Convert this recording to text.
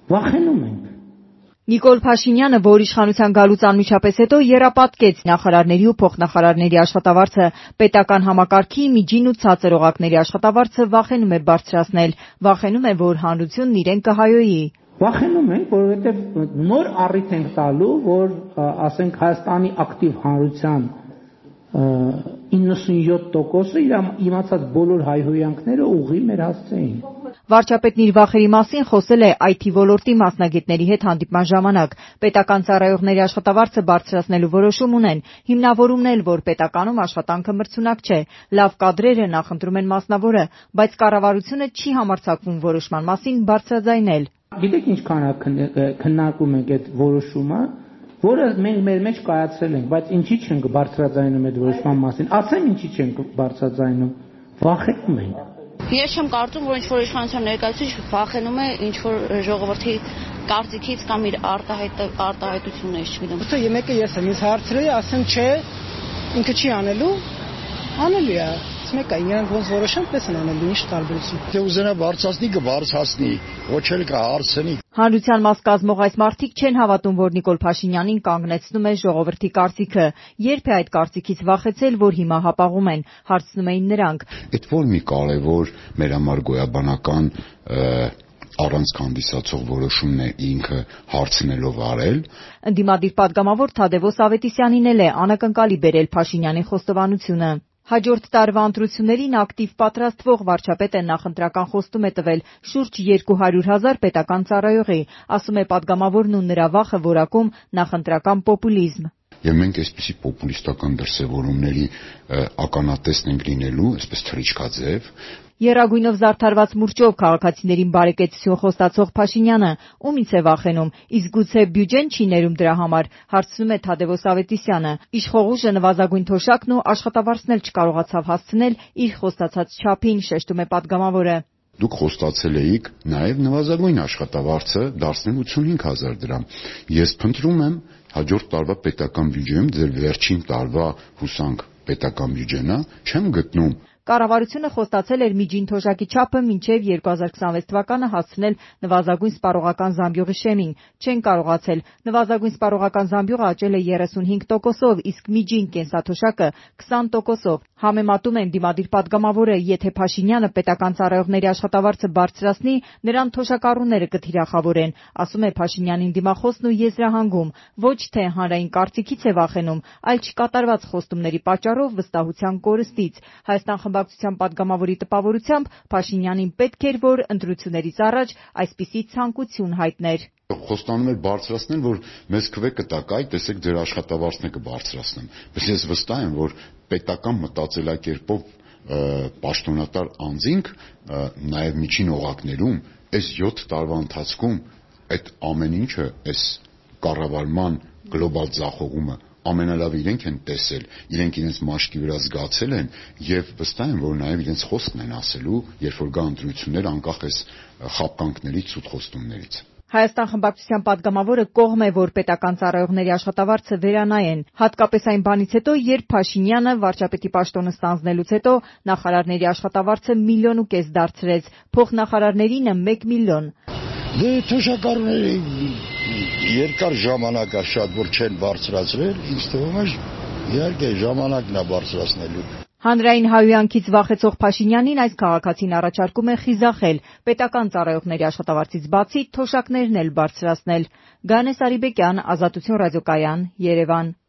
Վախենում ենք։ Նիկոլ Փաշինյանը, որ իշխանության գալուց անմիջապես հետո եռապատկեց նախարարների ու փոխնախարարների աշխատավարձը, պետական համակարգի միջին ու ցածր օղակների աշխատավարձը վախենում է բարձրացնել, վախենում է, որ հանրությունն իրեն կհայոյի։ Վախենում ենք, որովհետև նոր առիթ ենք տալու, որ ասենք Հայաստանի ակտիվ հանրության 97%-ը իր իմացած բոլոր հայհոյանքները ուղղի մեր հասցեին։ Վարչապետն իր վախերի մասին խոսել է IT ոլորտի մասնագետների հետ հանդիպման ժամանակ։ Պետական ծառայողների աշխատավարձը բարձրացնելու որոշում ունեն, հիմնավորումն էլ, որ պետականում աշխատանքը մրցունակ չէ, լավ կադրերը նախընտրում են մասնավորը, բայց կառավարությունը չի համարձակվում որոշման մասին բարձրաձայնել։ Գիտեք ինչքան քննարկում ենք այդ որոշումը, որը մենք մեր մեջ կայացրել ենք, բայց ինչի չենք բարձրաձայնում այդ որոշման մասին։ Ասեմ ինչի չենք բարձրաձայնում։ Վախենում ենք։ Ես չեմ կարծում, որ ինչ-որ իշխանության ներկայացուցիչ վախենում է ինչ-որ ժողովրդի կարծիքից կամ իր արտահայտություններից, չգիտեմ։ Ո՞նց է մեկը ես եմ ինձ հարցրել, ասեմ չէ, ինքը չի անելու, անելու է։ Մեկը իրանք ոնց որոշեն, պես են անելու, ինչ տարբերություն։ Թե ուզենա բարձրացնի, կբարձրացնի, ոչ էլ կհարցնի։ Հանրության մաս կազմող այս մարդիկ չեն հավատում, որ Նիկոլ Փաշինյանին կանգնեցնում է ժողովրդի կարծիքը։ Երբ է այդ կարծիքից վախեցել, որ հիմա հապաղում են, հարցնում էին նրանք։ Այդ որ մի կարևոր մեր համար գոյաբանական առանց հանդիսացող որոշումն է ինքը հարցնելով արել։ Ընդդիմադիր պատգամավոր Թադևոս Ավետիսյանին էլ է անակնկալի բերել Փաշինյանի խոստովանությունը։ Հաջորդ տարվա ընտրություններին ակտիվ պատրաստվող վարչապետը նախընտրական խոստում է տվել շուրջ 200,000 պետական ծառայողի, ասում է պատգամավորն ու նրա վախը որակում նախընտրական պոպուլիզմ։ Եվ մենք այսպիսի պոպուլիստական դրսևորումների ականատեսն ենք լինելու, այսպես թռիչքաձև։ Եռագույնով զարդարված մուրճով քաղաքացիներին բարեկեցություն խոստացող Փաշինյանը ումից է վախենում, իսկ գուցե բյուջեն չի ներում դրա համար, հարցնում է Թադևոս Ավետիսյանը։ Իշխողուժը նվազագույն թոշակն ու աշխատավարձն էլ չկարողացավ հասցնել իր խոստացած չափին, շեշտում է պատգամավորը։ Դուք խոստացել էիք նաև նվազագույն աշխատավարձը դարձնել 85,000 դրամ։ Ես փնտրում եմ հաջորդ տարվա պետական բյուջեում ձեր վերջին տարվա հուսանք պետական բյուջենա, չեմ գտնում։ Կառավարությունը խոստացել էր միջին թոշակի չափը մինչև 2026 թվականը հասցնել նվազագույն սպառողական զամբյուղի շեմին։ Չեն կարողացել։ Նվազագույն սպառողական զամբյուղը աճել է 35%-ով, իսկ միջին կենսաթոշակը 20%-ով։ Համեմատում են դիմադիր պատգամավորը, եթե Փաշինյանը պետական ծառայողների աշխատավարձը բարձրացնի, նրան թոշակառուները կթիրախավորեն, ասում է Փաշինյանին դիմախոսն ու եզրահանգում։ Ոչ թե հանրային կարծիքից է վախենում, այլ չկատարված խոստումների պատճառով վստահության կորստից։ Հայաստան խմբակցության պատգամավորի տպավորությամբ Փաշինյանին պետք էր, որ ընտրություններից առաջ այսպիսի ցանկություն հայտներ։ Խոստանում էր բարձրացնել, որ մեզ քվե կտակ, այ տեսեք ձեր աշխատավարձն է կբարձրացնեմ։ Բայց ես վստահ եմ, որ պետական մտածելակերպով պաշտոնատար անձինք նաև միջին օղակներում այս 7 տարվա ընթացքում այդ ամեն ինչը, այս կառավարման գլոբալ ձախողումը ամենալավ իրենք են տեսել, իրենք իրենց մաշկի վրա զգացել են եւ վստահ եմ, որ նաեւ իրենց խոսքն են ասելու, երբ որ գա ընտրություններ, անկախ այս խապկանքներից, ցույց խոստումներից։ Հայաստան խմբակցության պատգամավորը կողմ է, որ պետական ծառայողների աշխատավարձը վերանայեն, հատկապես այն բանից հետո, երբ Փաշինյանը վարչապետի պաշտոնը ստանձնելուց հետո նախարարների աշխատավարձը 1,5 միլիոն դարձրեց, փոխնախարարներինը 1 միլիոն։ Դե թոշակառուների երկար ժամանակ է շատ որ չեն բարձրացրել, ինձ թվում է իհարկե ժամանակն է բարձրացնելու։ Հանրային հայհոյանքից վախեցող Փաշինյանին այս քաղաքացին առաջարկում է խիզախել, պետական ծառայողների աշխատավարձից բացի թոշակներն էլ բարձրացնել։ Գանես Արիբեկյան, Ազատություն ռադիոկայան, Երևան։